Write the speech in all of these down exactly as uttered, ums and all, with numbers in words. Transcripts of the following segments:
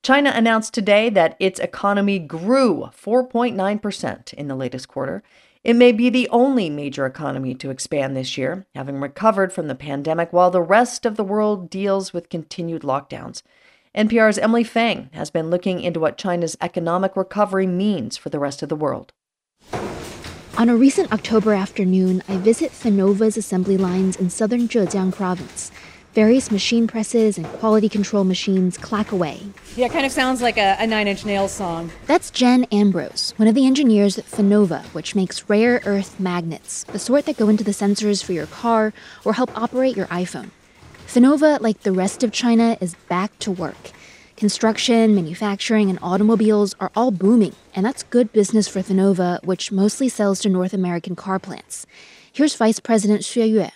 China announced today that its economy grew four point nine percent in the latest quarter. It may be the only major economy to expand this year, having recovered from the pandemic while the rest of the world deals with continued lockdowns. N P R's Emily Fang has been looking into what China's economic recovery means for the rest of the world. On a recent October afternoon, I visit Finova's assembly lines in southern Zhejiang province. Various machine presses and quality control machines clack away. Yeah, it kind of sounds like a, a Nine Inch Nails song. That's Jen Ambrose, one of the engineers at Finova, which makes rare earth magnets, the sort that go into the sensors for your car or help operate your iPhone. Finova, like the rest of China, is back to work. Construction, manufacturing, and automobiles are all booming, and that's good business for Finova, which mostly sells to North American car plants. Here's Vice President Xue Yue.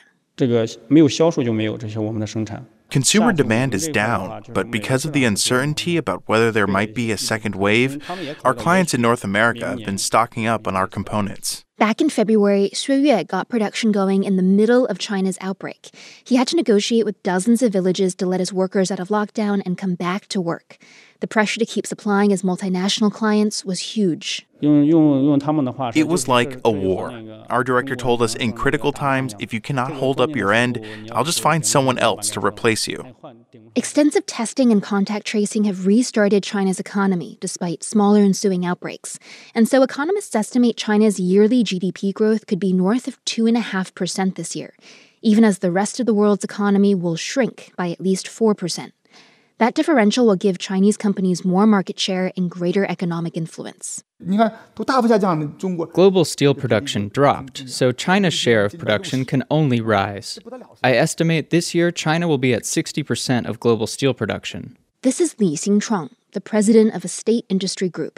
Consumer demand is down, but because of the uncertainty about whether there might be a second wave, our clients in North America have been stocking up on our components. Back in February, Xue Yue got production going in the middle of China's outbreak. He had to negotiate with dozens of villages to let his workers out of lockdown and come back to work. The pressure to keep supplying his multinational clients was huge. It was like a war. Our director told us in critical times, if you cannot hold up your end, I'll just find someone else to replace you. Extensive testing and contact tracing have restarted China's economy despite smaller ensuing outbreaks. And so economists estimate China's yearly G D P growth could be north of two point five percent this year, even as the rest of the world's economy will shrink by at least four percent. That differential will give Chinese companies more market share and greater economic influence. Global steel production dropped, so China's share of production can only rise. I estimate this year China will be at sixty percent of global steel production. This is Li Xingchuang, the president of a state industry group.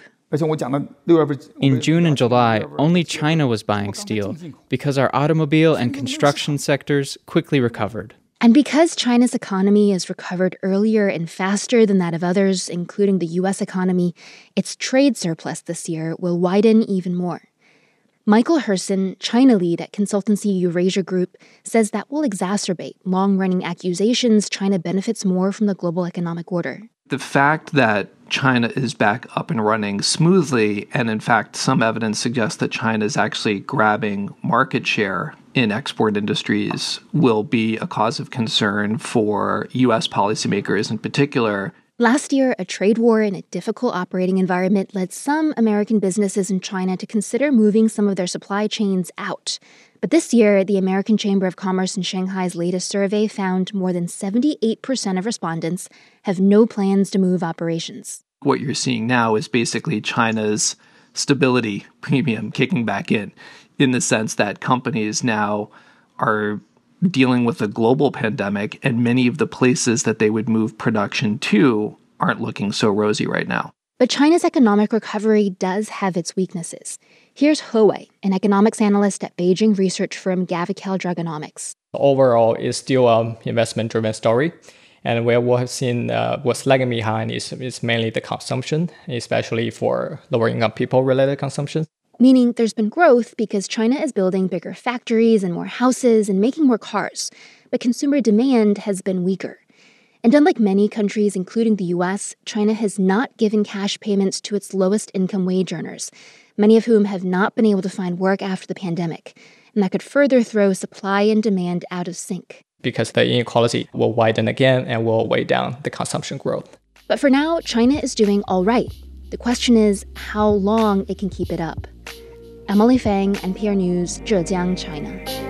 In June and July, only China was buying steel because our automobile and construction sectors quickly recovered. And because China's economy has recovered earlier and faster than that of others, including the U S economy, its trade surplus this year will widen even more. Michael Herson, China lead at consultancy Eurasia Group, says that will exacerbate long-running accusations China benefits more from the global economic order. The fact that China is back up and running smoothly, and in fact, some evidence suggests that China is actually grabbing market share in export industries, will be a cause of concern for U S policymakers in particular. Last year, a trade war in a difficult operating environment led some American businesses in China to consider moving some of their supply chains out. But this year, the American Chamber of Commerce in Shanghai's latest survey found more than seventy-eight percent of respondents have no plans to move operations. What you're seeing now is basically China's stability premium kicking back in, in the sense that companies now are dealing with a global pandemic, and many of the places that they would move production to aren't looking so rosy right now. But China's economic recovery does have its weaknesses. Here's He Wei, an economics analyst at Beijing research firm Gavical Dragonomics. Overall, it's still an investment-driven story. And where we have seen uh, what's lagging behind is, is mainly the consumption, especially for lower-income people-related consumption. Meaning there's been growth because China is building bigger factories and more houses and making more cars. But consumer demand has been weaker. And unlike many countries, including the U S, China has not given cash payments to its lowest income wage earners, many of whom have not been able to find work after the pandemic. And that could further throw supply and demand out of sync. Because the inequality will widen again and will weigh down the consumption growth. But for now, China is doing all right. The question is how long it can keep it up. Emily Fang, N P R News, Zhejiang, China.